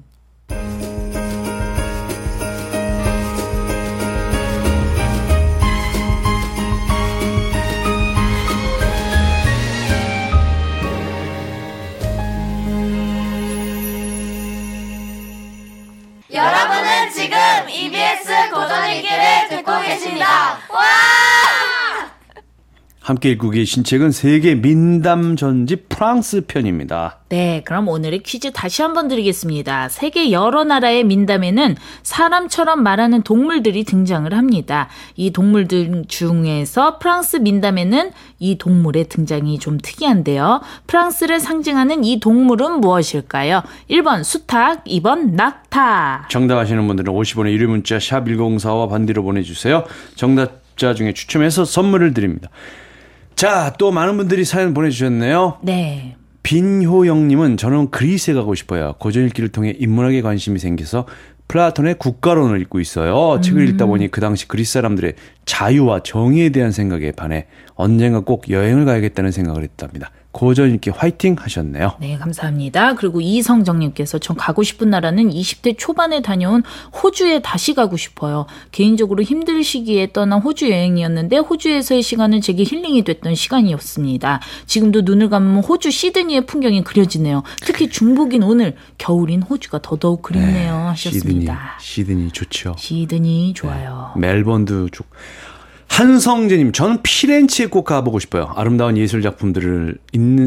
여러분은 지금 EBS 고전일기를 듣고 계십니다. 와! 함께 읽고 계신 책은 세계 민담 전집 프랑스 편입니다. 네, 그럼 오늘의 퀴즈 다시 한번 드리겠습니다. 세계 여러 나라의 민담에는 사람처럼 말하는 동물들이 등장을 합니다. 이 동물들 중에서 프랑스 민담에는 이 동물의 등장이 좀 특이한데요. 프랑스를 상징하는 이 동물은 무엇일까요? 1번 수탉, 2번 낙타. 정답 아시는 분들은 50원의 유료 문자 샵 1044와 반디로 보내주세요. 정답자 중에 추첨해서 선물을 드립니다. 자, 또 많은 분들이 사연 보내주셨네요. 네. 빈효영님은 저는 그리스에 가고 싶어요. 고전 읽기를 통해 인문학에 관심이 생겨서 플라톤의 국가론을 읽고 있어요. 책을 읽다 보니 그 당시 그리스 사람들의 자유와 정의에 대한 생각에 반해 언젠가 꼭 여행을 가야겠다는 생각을 했답니다. 고전 읽기 화이팅 하셨네요. 네, 감사합니다. 그리고 이성정님께서 전 가고 싶은 나라는 20대 초반에 다녀온 호주에 다시 가고 싶어요. 개인적으로 힘들 시기에 떠난 호주 여행이었는데 호주에서의 시간은 제게 힐링이 됐던 시간이었습니다. 지금도 눈을 감으면 호주 시드니의 풍경이 그려지네요. 특히 중복인 오늘 겨울인 호주가 더더욱 그립네요. 네, 하셨습니다. 시드니 좋죠. 시드니 좋아요. 네, 멜번도 좋고. 한성재님, 저는 피렌체에 꼭 가보고 싶어요. 아름다운 예술 작품들이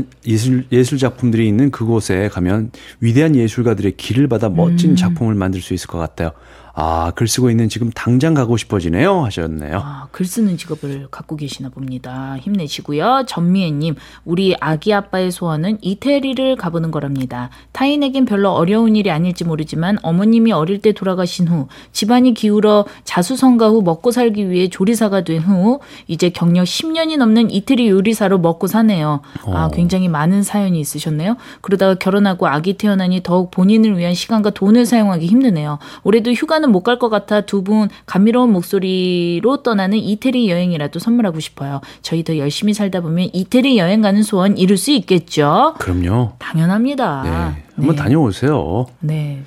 있는 그곳에 가면 위대한 예술가들의 길을 받아 멋진 작품을 만들 수 있을 것 같아요. 아, 글 쓰고 있는 지금 당장 가고 싶어지네요 하셨네요. 아, 글 쓰는 직업을 갖고 계시나 봅니다. 힘내시고요. 전미애님, 우리 아기 아빠의 소원은 이태리를 가보는 거랍니다. 타인에겐 별로 어려운 일이 아닐지 모르지만 어머님이 어릴 때 돌아가신 후 집안이 기울어 자수성가 후 먹고 살기 위해 조리사가 된 후 이제 경력 10년이 넘는 이태리 요리사로 먹고 사네요. 아, 굉장히 많은 사연이 있으셨네요. 그러다가 결혼하고 아기 태어나니 더욱 본인을 위한 시간과 돈을 사용하기 힘드네요. 올해도 휴가는 못 갈 것 같아 두 분 감미로운 목소리로 떠나는 이태리 여행이라도 선물하고 싶어요. 저희 더 열심히 살다 보면 이태리 여행 가는 소원 이룰 수 있겠죠? 그럼요. 당연합니다. 네, 한번 다녀오세요. 네.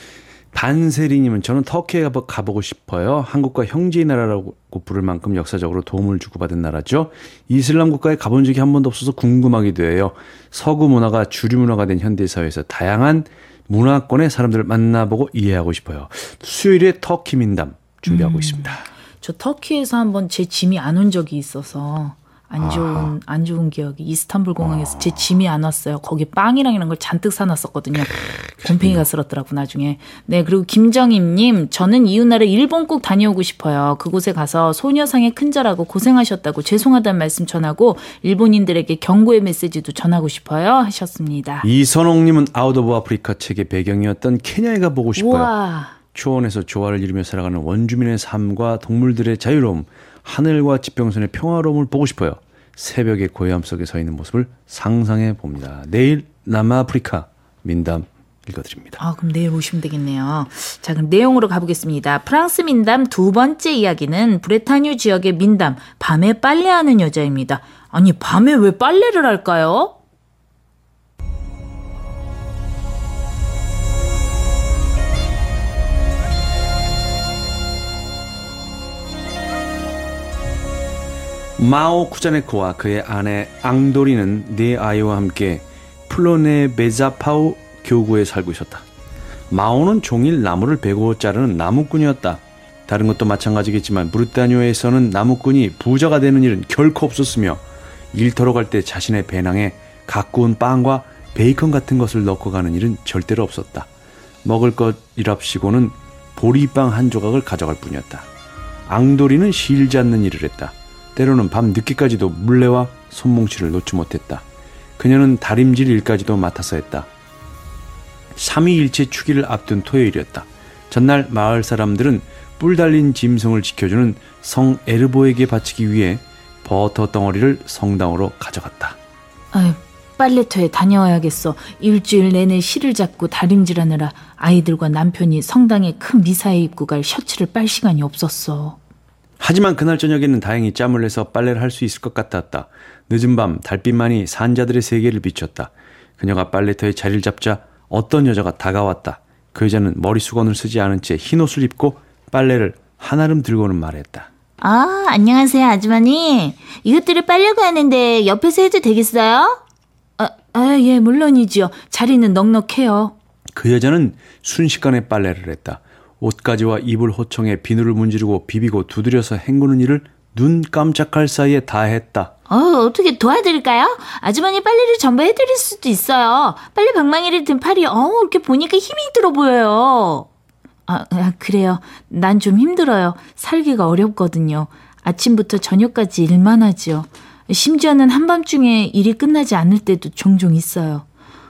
반세리님은 저는 터키에 가보고 싶어요. 한국과 형제의 나라라고 부를 만큼 역사적으로 도움을 주고받은 나라죠. 이슬람 국가에 가본 적이 한 번도 없어서 궁금하기도 해요. 서구 문화가 주류 문화가 된 현대사회에서 다양한 문화권의 사람들을 만나보고 이해하고 싶어요. 수요일에 터키 민담 준비하고 있습니다. 저 터키에서 한번 제 짐이 안 온 적이 있어서 안 좋은 기억이. 이스탄불 공항에서 제 짐이 안 왔어요. 거기 빵이랑 이런 걸 잔뜩 사놨었거든요. 곰팡이가 쓸었더라고 나중에. 네, 그리고 김정임님, 저는 이웃나라 일본 꼭 다녀오고 싶어요. 그곳에 가서 소녀상에 큰절하고 고생하셨다고 죄송하다는 말씀 전하고 일본인들에게 경고의 메시지도 전하고 싶어요 하셨습니다. 이선홍님은 아웃 오브 아프리카 책의 배경이었던 케냐에 가보고 싶어요. 우와. 초원에서 조화를 이루며 살아가는 원주민의 삶과 동물들의 자유로움, 하늘과 지평선의 평화로움을 보고 싶어요. 새벽의 고요함 속에 서 있는 모습을 상상해 봅니다. 내일 남아프리카 민담 읽어드립니다. 아, 그럼 내일 오시면 되겠네요. 자, 그럼 내용으로 가보겠습니다. 프랑스 민담 두 번째 이야기는 브레타뉴 지역의 민담, 밤에 빨래하는 여자입니다. 아니, 밤에 왜 빨래를 할까요? 마오 쿠자네코와 그의 아내 앙도리는 네 아이와 함께 플로네 베자파우 교구에 살고 있었다. 마오는 종일 나무를 베고 자르는 나무꾼이었다. 다른 것도 마찬가지겠지만 브르타뉴에서는 나무꾼이 부자가 되는 일은 결코 없었으며 일터로 갈 때 자신의 배낭에 갓 구운 빵과 베이컨 같은 것을 넣고 가는 일은 절대로 없었다. 먹을 것이랍시고는 보리빵 한 조각을 가져갈 뿐이었다. 앙도리는 쉬지 않는 일을 했다. 때로는 밤 늦게까지도 물레와 손뭉치를 놓지 못했다. 그녀는 다림질 일까지도 맡아서 했다. 삼위일체 추기를 앞둔 토요일이었다. 전날 마을 사람들은 뿔 달린 짐승을 지켜주는 성 에르보에게 바치기 위해 버터 덩어리를 성당으로 가져갔다. 아유, 빨래터에 다녀와야겠어. 일주일 내내 실을 잡고 다림질하느라 아이들과 남편이 성당에 큰 미사에 입고 갈 셔츠를 빨 시간이 없었어. 하지만 그날 저녁에는 다행히 짬을 내서 빨래를 할 수 있을 것 같았다. 늦은 밤 달빛만이 산자들의 세계를 비췄다. 그녀가 빨래터에 자리를 잡자 어떤 여자가 다가왔다. 그 여자는 머리수건을 쓰지 않은 채 흰옷을 입고 빨래를 한아름 들고는 말했다. 아, 안녕하세요 아주머니. 이것들을 빨려고 하는데 옆에서 해도 되겠어요? 예, 물론이지요. 자리는 넉넉해요. 그 여자는 순식간에 빨래를 했다. 옷가지와 이불 호청에 비누를 문지르고 비비고 두드려서 헹구는 일을 눈 깜짝할 사이에 다 했다. 어떻게 도와드릴까요? 아주머니 빨래를 전부 해드릴 수도 있어요. 빨래 방망이를 든 팔이 이렇게 보니까 힘이 들어 보여요. 그래요. 난 좀 힘들어요. 살기가 어렵거든요. 아침부터 저녁까지 일만 하지요. 심지어는 한밤중에 일이 끝나지 않을 때도 종종 있어요.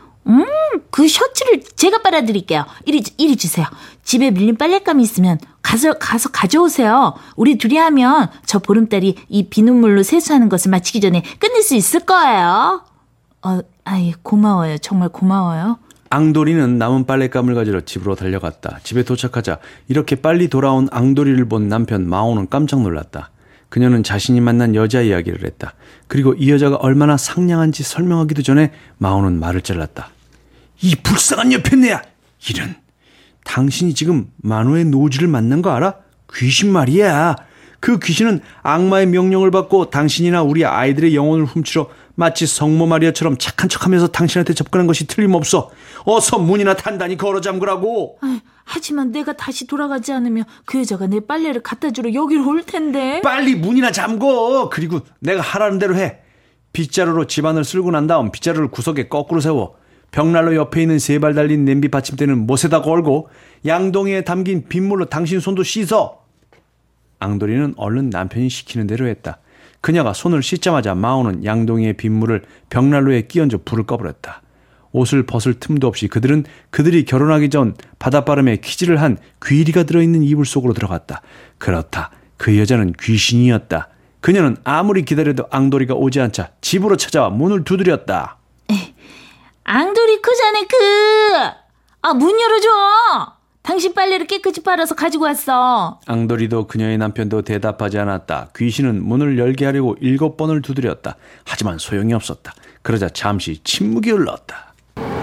그 셔츠를 제가 빨아드릴게요. 이리 주세요. 집에 밀린 빨랫감이 있으면 가서 가져오세요. 우리 둘이 하면 저 보름달이 이 비눗물로 세수하는 것을 마치기 전에 끝낼 수 있을 거예요. 고마워요. 정말 고마워요. 앙돌이는 남은 빨랫감을 가지러 집으로 달려갔다. 집에 도착하자 이렇게 빨리 돌아온 앙돌이를 본 남편 마오는 깜짝 놀랐다. 그녀는 자신이 만난 여자 이야기를 했다. 그리고 이 여자가 얼마나 상냥한지 설명하기도 전에 마오는 말을 잘랐다. 이 불쌍한 여편네야. 이런. 당신이 지금 만호의 노지를 만난 거 알아? 귀신 말이야. 그 귀신은 악마의 명령을 받고 당신이나 우리 아이들의 영혼을 훔치러 마치 성모 마리아처럼 착한 척하면서 당신한테 접근한 것이 틀림없어. 어서 문이나 단단히 걸어 잠그라고. 하지만 내가 다시 돌아가지 않으면 그 여자가 내 빨래를 갖다 주러 여기로 올 텐데. 빨리 문이나 잠궈. 그리고 내가 하라는 대로 해. 빗자루로 집안을 쓸고 난 다음 빗자루를 구석에 거꾸로 세워 벽난로 옆에 있는 3발 달린 냄비 받침대는 못에다 걸고 양동이에 담긴 빗물로 당신 손도 씻어. 앙돌이는 얼른 남편이 시키는 대로 했다. 그녀가 손을 씻자마자 마오는 양동이의 빗물을 벽난로에 끼얹어 불을 꺼버렸다. 옷을 벗을 틈도 없이 그들이 결혼하기 전 바닷바람에 키질을 한 귀리가 들어있는 이불 속으로 들어갔다. 그렇다. 그 여자는 귀신이었다. 그녀는 아무리 기다려도 앙돌이가 오지 않자 집으로 찾아와 문을 두드렸다. 앙돌이 크자네 문 열어줘. 당신 빨래를 깨끗이 빨아서 가지고 왔어. 앙돌이도 그녀의 남편도 대답하지 않았다. 귀신은 문을 열게 하려고 7번을 두드렸다. 하지만 소용이 없었다. 그러자 잠시 침묵이 흘렀다.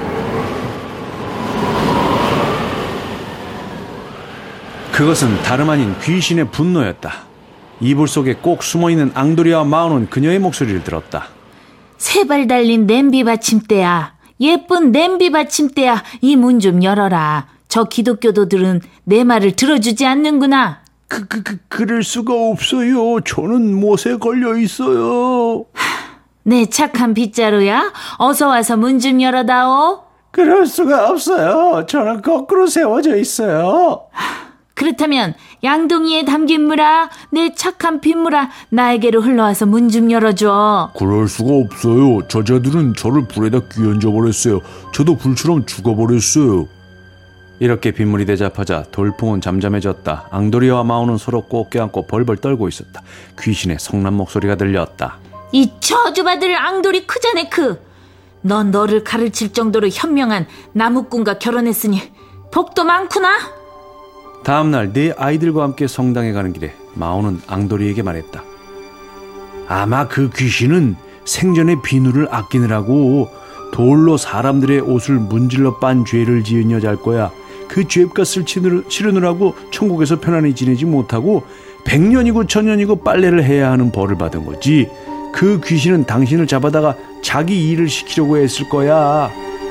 그것은 다름 아닌 귀신의 분노였다. 이불 속에 꼭 숨어있는 앙돌이와 마오는 그녀의 목소리를 들었다. 3발 달린 냄비 받침대야. 예쁜 냄비 받침대야. 이 문 좀 열어라. 저 기독교도들은 내 말을 들어주지 않는구나. 그럴 수가 없어요. 저는 못에 걸려 있어요. 내 착한 빗자루야. 어서 와서 문 좀 열어다오. 그럴 수가 없어요. 저는 거꾸로 세워져 있어요. 그렇다면 양동이에 담긴 물아, 내 착한 빗물아, 나에게로 흘러와서 문 좀 열어줘. 그럴 수가 없어요. 저자들은 저를 불에다 끼얹어 버렸어요. 저도 불처럼 죽어버렸어요. 이렇게 빗물이 대접하자 돌풍은 잠잠해졌다. 앙돌이와 마오는 서로 꼭 껴안고 벌벌 떨고 있었다. 귀신의 성난 목소리가 들렸다. 이 저주받을 앙돌이 크자네크. 넌 너를 가르칠 정도로 현명한 나무꾼과 결혼했으니 복도 많구나. 다음날 네 아이들과 함께 성당에 가는 길에 마오는 앙돌이에게 말했다. 아마 그 귀신은 생전에 비누를 아끼느라고 돌로 사람들의 옷을 문질러 빤 죄를 지은 여자일 거야. 그 죄값을 치르느라고 천국에서 편안히 지내지 못하고 100년이고 1000년이고 빨래를 해야 하는 벌을 받은 거지. 그 귀신은 당신을 잡아다가 자기 일을 시키려고 했을 거야.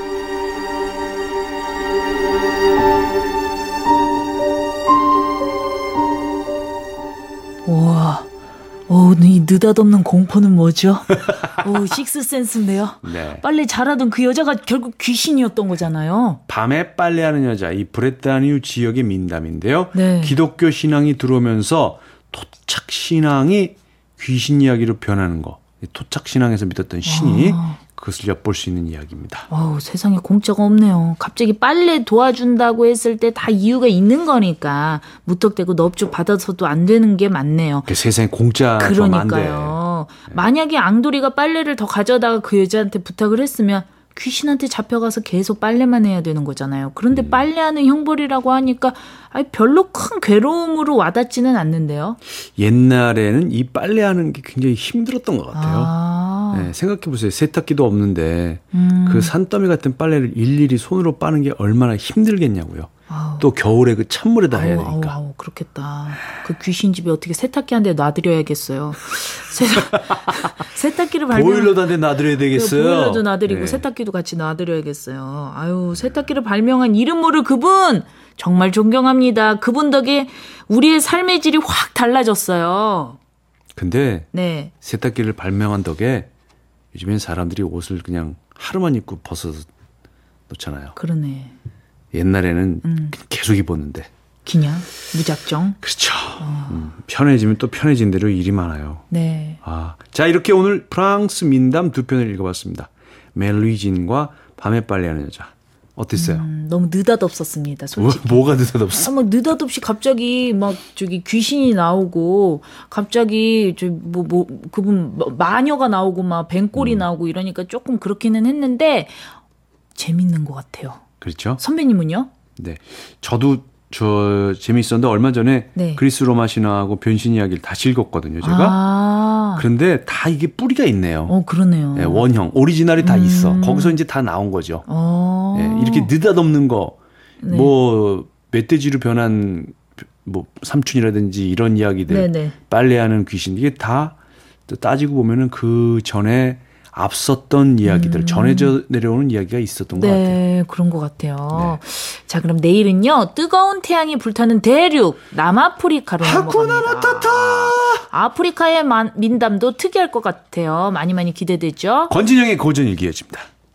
우와, 이 느닷없는 공포는 뭐죠? 식스센스인데요. 네. 빨래 잘하던 그 여자가 결국 귀신이었던 거잖아요. 밤에 빨래하는 여자, 이 브레타니우 지역의 민담인데요. 네. 기독교 신앙이 들어오면서 토착 신앙이 귀신 이야기로 변하는 거. 토착 신앙에서 믿었던 신이 그것을 엿볼 수 있는 이야기입니다. 세상에 공짜가 없네요. 갑자기 빨래 도와준다고 했을 때 다 이유가 있는 거니까 무턱대고 넙죽 받아서도 안 되는 게 맞네요. 세상에 공짜 좀 안 돼. 그러니까요. 만약에 앙돌이가 빨래를 더 가져다가 그 여자한테 부탁을 했으면 귀신한테 잡혀가서 계속 빨래만 해야 되는 거잖아요. 그런데 빨래하는 형벌이라고 하니까 별로 큰 괴로움으로 와닿지는 않는데요. 옛날에는 이 빨래하는 게 굉장히 힘들었던 것 같아요. 네, 생각해보세요. 세탁기도 없는데 그 산더미 같은 빨래를 일일이 손으로 빠는 게 얼마나 힘들겠냐고요. 또 겨울에 그 찬물에다 해야 되니까. 그렇겠다. 그 귀신 집에 어떻게 세탁기 한 대 놔드려야겠어요. 세탁기를 보일러도 한 대 놔드려야 되겠어요. 보일러도 놔드리고 세탁기도 같이 놔드려야겠어요. 세탁기를 발명한 이름 모를 그분 정말 존경합니다. 그분 덕에 우리의 삶의 질이 확 달라졌어요. 근데 네. 세탁기를 발명한 덕에 요즘엔 사람들이 옷을 그냥 하루만 입고 벗어서 놓잖아요. 그러네. 옛날에는 계속 입었는데. 그냥 무작정. 그렇죠. 편해지면 또 편해진 대로 일이 많아요. 네. 자, 이렇게 오늘 프랑스 민담 두 편을 읽어봤습니다. 멜리진과 밤에 빨래하는 여자. 어땠어요? 너무 느닷없었습니다. 솔직히. 뭐가 느닷없어? 막 느닷없이 갑자기 막 저기 귀신이 나오고 갑자기 그분 마녀가 나오고 막 뱀꼬리 나오고 이러니까 조금 그렇기는 했는데 재밌는 것 같아요. 그렇죠. 선배님은요? 네, 저도 재밌었는데 얼마 전에 네. 그리스 로마 신화하고 변신 이야기를 다시 읽었거든요, 제가. 그런데 다 이게 뿌리가 있네요. 그러네요. 네, 원형, 오리지널이 다 있어. 거기서 이제 다 나온 거죠. 네, 이렇게 느닷없는 거, 네. 뭐 멧돼지로 변한 뭐 삼촌이라든지 이런 이야기들, 네네. 빨래하는 귀신, 이게 다 따지고 보면은 그 전에 앞섰던 이야기들, 전해져 내려오는 이야기가 있었던 것 같아요. 네, 그런 것 같아요. 네. 자, 그럼 내일은요, 뜨거운 태양이 불타는 대륙, 남아프리카로 넘어갑니다. 아프리카의 민담도 특이할 것 같아요. 많이 많이 기대되죠? 권진영의 고전일기 이어집니다.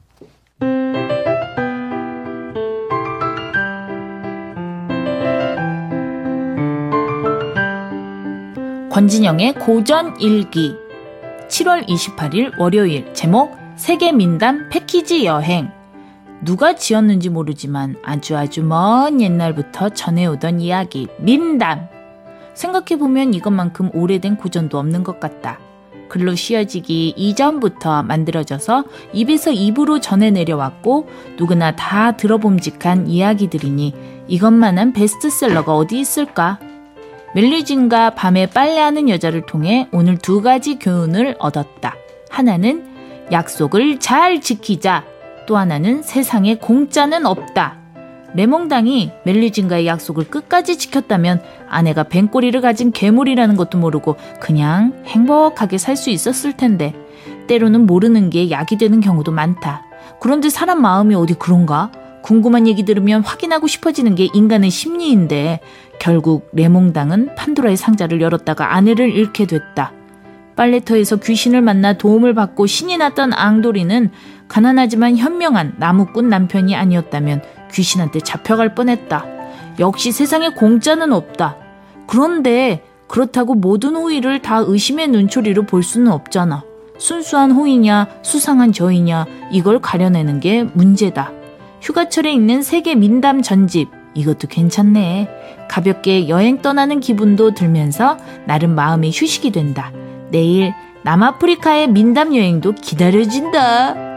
권진영의 고전일기 7월 28일 월요일 제목 세계 민담 패키지 여행. 누가 지었는지 모르지만 아주 먼 옛날부터 전해오던 이야기 민담. 생각해보면 이것만큼 오래된 고전도 없는 것 같다. 글로 씌어지기 이전부터 만들어져서 입에서 입으로 전해 내려왔고 누구나 다 들어봄직한 이야기들이니 이것만한 베스트셀러가 어디 있을까? 멜리진과 밤에 빨래하는 여자를 통해 오늘 두 가지 교훈을 얻었다. 하나는 약속을 잘 지키자. 또 하나는 세상에 공짜는 없다. 레몽당이 멜리진과의 약속을 끝까지 지켰다면 아내가 뱀꼬리를 가진 괴물이라는 것도 모르고 그냥 행복하게 살 수 있었을 텐데 때로는 모르는 게 약이 되는 경우도 많다. 그런데 사람 마음이 어디 그런가? 궁금한 얘기 들으면 확인하고 싶어지는 게 인간의 심리인데 결국 레몽당은 판도라의 상자를 열었다가 아내를 잃게 됐다. 빨래터에서 귀신을 만나 도움을 받고 신이 났던 앙도리는 가난하지만 현명한 나무꾼 남편이 아니었다면 귀신한테 잡혀갈 뻔했다. 역시 세상에 공짜는 없다. 그런데 그렇다고 모든 호의를 다 의심의 눈초리로 볼 수는 없잖아. 순수한 호의냐 수상한 저이냐 이걸 가려내는 게 문제다. 휴가철에 읽는 세계 민담 전집 이것도 괜찮네. 가볍게 여행 떠나는 기분도 들면서 나름 마음의 휴식이 된다. 내일 남아프리카의 민담 여행도 기다려진다.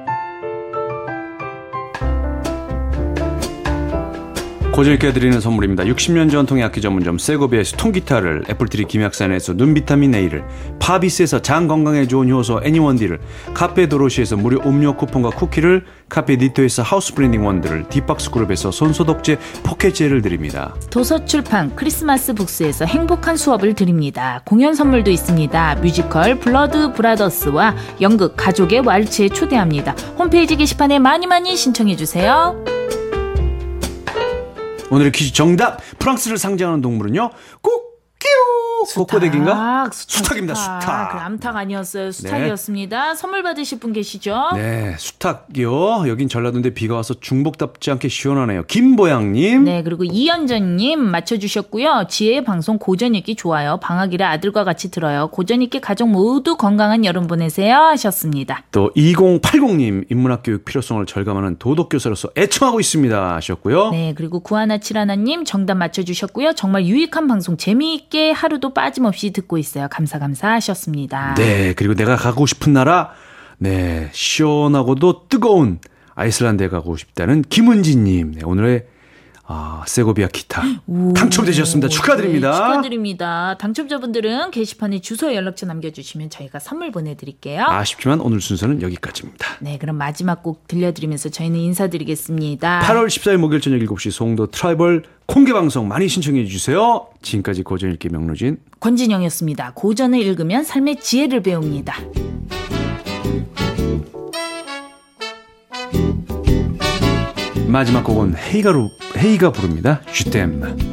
고전일기가 드리는 선물입니다. 60년 전통의 악기 전문점 세고비아에서 통기타를, 애플트리 김약산에서 눈비타민 A를, 파비스에서 장 건강에 좋은 효소 애니원디를, 카페 도로시에서 무료 음료 쿠폰과 쿠키를, 카페 니토에서 하우스 브랜딩 원두를, 딥박스 그룹에서 손소독제 포켓젤을 드립니다. 도서출판 크리스마스 북스에서 행복한 수업을 드립니다. 공연 선물도 있습니다. 뮤지컬 블러드 브라더스와 연극 가족의 왈츠에 초대합니다. 홈페이지 게시판에 많이 신청해주세요. 오늘의 퀴즈 정답. 프랑스를 상징하는 동물은요 꼬꼬대기인가? 수탉입니다. 수탉. 그래, 암탉 아니었어요. 수탉이었습니다. 네. 선물 받으실 분 계시죠? 네, 수탉이요. 여긴 전라도인데 비가 와서 중복답지 않게 시원하네요. 김보양님. 네, 그리고 이현정님 맞춰주셨고요. 지혜의 방송 고전읽기 좋아요. 방학이라 아들과 같이 들어요. 고전읽기 가족 모두 건강한 여름 보내세요 하셨습니다. 또 2080님 인문학 교육 필요성을 절감하는 도덕교사로서 애청하고 있습니다 하셨고요. 네, 그리고 9171님 정답 맞춰주셨고요. 정말 유익한 방송 재미있게 하루도 빠짐없이 듣고 있어요. 감사 하셨습니다. 네, 그리고 내가 가고 싶은 나라, 네, 시원하고도 뜨거운 아이슬란드에 가고 싶다는 김은지님. 네, 오늘의 세고비아 기타 당첨되셨습니다. 축하드립니다. 네, 축하드립니다. 당첨자분들은 게시판에 주소 연락처 남겨주시면 저희가 선물 보내드릴게요. 아쉽지만 오늘 순서는 여기까지입니다. 네, 그럼 마지막 곡 들려드리면서 저희는 인사드리겠습니다. 8월 14일 목요일 저녁 7시 송도 트라이벌 공개방송 많이 신청해 주세요. 지금까지 고전읽기 명로진 권진영이었습니다. 고전을 읽으면 삶의 지혜를 배웁니다. 마지막 곡은 헤이가 부릅니다. 슈템.